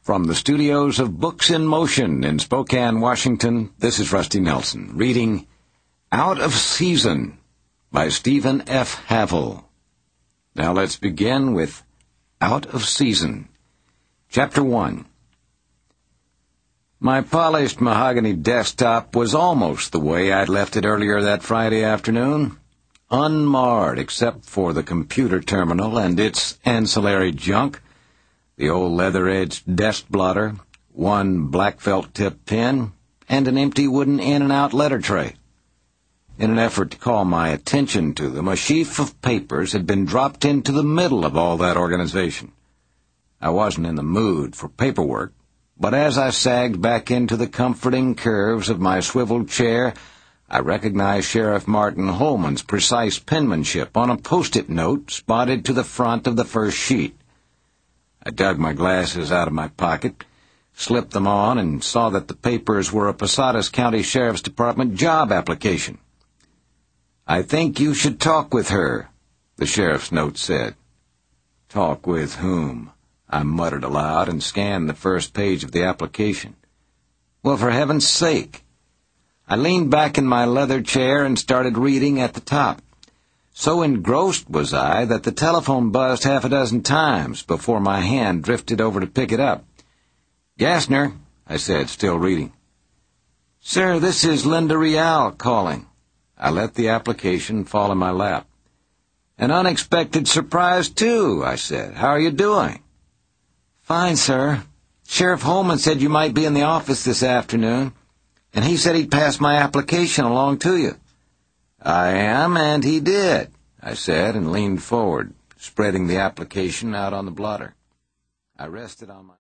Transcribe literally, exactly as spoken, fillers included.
From the studios of Books in Motion in Spokane, Washington, this is Rusty Nelson, reading Out of Season by Stephen F. Havel. Now let's begin with Out of Season. Chapter one. My polished mahogany desktop was almost the way I'd left it earlier that Friday afternoon, unmarred except for the computer terminal and its ancillary junk, the old leather-edged desk blotter, one black felt-tip pen, and an empty wooden in-and-out letter tray. In an effort to call my attention to them, a sheaf of papers had been dropped into the middle of all that organization. I wasn't in the mood for paperwork, but as I sagged back into the comforting curves of my swivel chair, I recognized Sheriff Martin Holman's precise penmanship on a post-it note spotted to the front of the first sheet. I dug my glasses out of my pocket, slipped them on, and saw that the papers were a Posadas County Sheriff's Department job application. "I think you should talk with her," the sheriff's note said. "Talk with whom?" I muttered aloud and scanned the first page of the application. Well, for heaven's sake! I leaned back in my leather chair and started reading at the top. So engrossed was I that the telephone buzzed half a dozen times before my hand drifted over to pick it up. "Gassner," I said, still reading. "Sir, this is Linda Real calling." I let the application fall in my lap. "An unexpected surprise, too," I said. "How are you doing?" "Fine, sir. Sheriff Holman said you might be in the office this afternoon, and he said he'd pass my application along to you." "I am, and he did," I said, and leaned forward, spreading the application out on the blotter. I rested on my